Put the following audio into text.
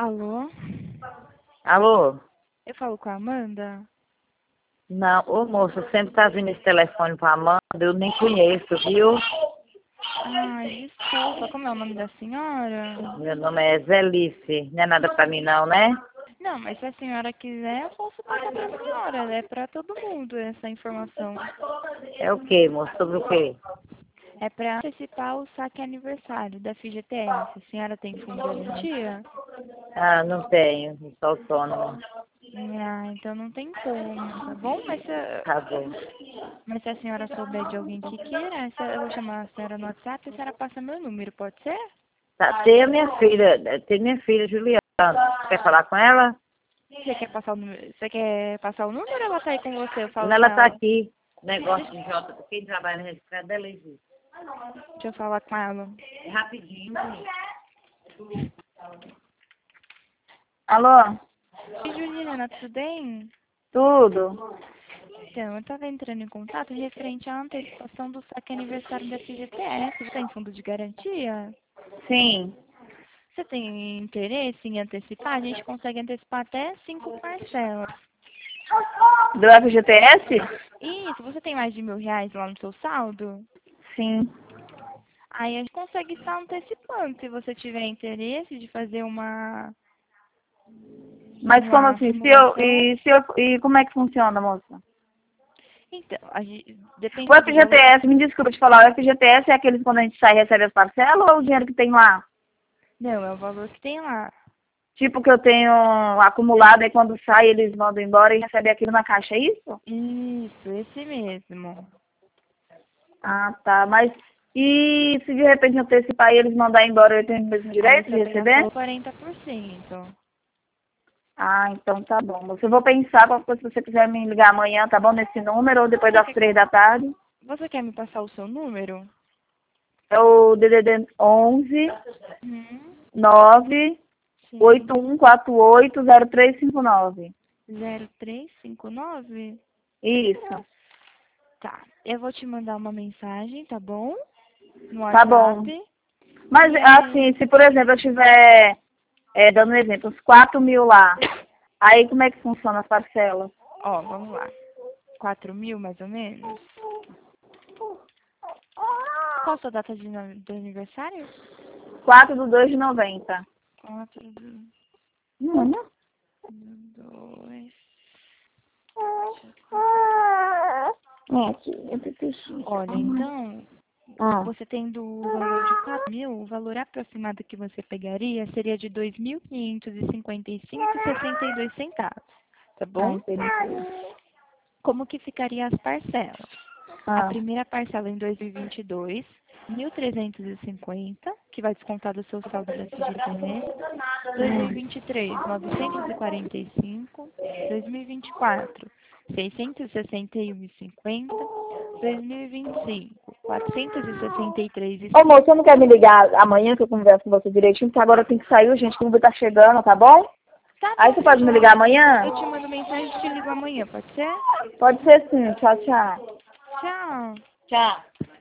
Alô? Alô? Eu falo com a Amanda? Não, ô moça, sempre tá vindo esse telefone pra Amanda, eu nem conheço, viu? Ai, desculpa, como é o nome da senhora? Meu nome é Zelice, não é nada pra mim não, né? Não, mas se a senhora quiser, eu posso passar pra senhora. É pra todo mundo essa informação. É o quê, moça? Sobre o quê? É pra antecipar o saque aniversário da FGTS. A senhora tem fundo de garantia? Ah, não tenho, eu sou autônoma. Ah, então não tem como, tá bom? Tá bom. Mas se a senhora souber de alguém que queira, eu vou chamar a senhora no WhatsApp e a senhora passa meu número, pode ser? Tá, tem minha filha Juliana. Quer falar com ela? Você quer passar o número? Você quer passar o número ou ela tá aí com você? Eu falo com Ela tá ela. aqui. Negócio de Jota, quem trabalha na registrada dela existe. Deixa eu falar com ela. É rapidinho. Alô? Oi, Juliana, tudo bem? Tudo? Então, eu estava entrando em contato referente à antecipação do saque aniversário da FGTS. Você tem fundo de garantia? Sim. Você tem interesse em antecipar? A gente consegue antecipar até 5 parcelas. Do FGTS? Isso, você tem mais de R$ 1.000 lá no seu saldo? Sim. Aí a gente consegue estar antecipando, se você tiver interesse de fazer Mas como uma assim? simulação. E como é que funciona, moça? Então, O depende do valor. FGTS, me desculpa te falar, o FGTS é aqueles quando a gente sai e recebe as parcelas ou é o dinheiro que tem lá? Não, é o valor que tem lá. Tipo que eu tenho acumulado e quando sai eles mandam embora e recebe aquilo na caixa, é isso? Isso, esse mesmo. Ah, tá. Mas e se de repente antecipar e eles mandar embora, eu tenho o mesmo Aí direito de você apenas receber? pagou 40%. Ah, então tá bom. Moça, eu vou pensar, qualquer coisa, se você quiser me ligar amanhã, tá bom? Nesse número ou depois Você das quer, 3 da tarde. você quer me passar o seu número? É o DDD 11 Uhum. 9 Sim. 8148 0359. 0359. Isso. Tá. Eu vou te mandar uma mensagem, tá bom? No Tá bom. WhatsApp. Mas E assim, aí. se por exemplo eu tiver, dando um exemplo, uns 4.000 lá, aí como é que funciona as parcelas? Ó, vamos lá. 4.000 mais ou menos. Qual a sua data de aniversário? 4/2/90. 4 do Uhum. 2. Aqui, eu preciso. Olha, então, Ah, você tendo o valor de 4.000, o valor aproximado que você pegaria seria de 2.555,62 centavos, tá bom? entendi. Como que ficaria as parcelas? A Ah, primeira parcela em 2022, 1.350, que vai descontar do seu saldo da FGTS. 2023, 945. 2024, 661,50. 2025, 463,50. Ô, moço, você não quer me ligar amanhã que eu converso com você direitinho? Porque agora eu tenho que sair, gente, que o Uber tá chegando, tá bom? Tá Aí bom, você pode me então. ligar amanhã? Eu te mando mensagem e te ligo amanhã, pode ser? Pode ser sim. Tchau, tchau. Tchau. Tchau.